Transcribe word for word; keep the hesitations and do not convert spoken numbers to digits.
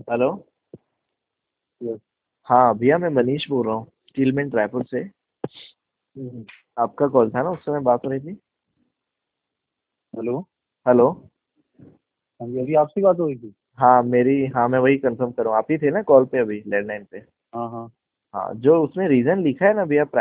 Hello. Yes. हाँ भैया, मैं मनीष बोल रहा हूँ, स्टील मिंट रायपुर से। हम्म, आपका कॉल था ना, उस समय बात हो रही थी। हेलो। हेलो। हाँ जी, अभी आपसी बात हो रही थी। हाँ मेरी, हाँ मैं वही कंफर्म कर रहा हूँ, आप ही थे ना कॉल पे अभी लैंडलाइन पे। हाँ हाँ। हाँ, जो उसमें रीजन लिखा है ना भैया,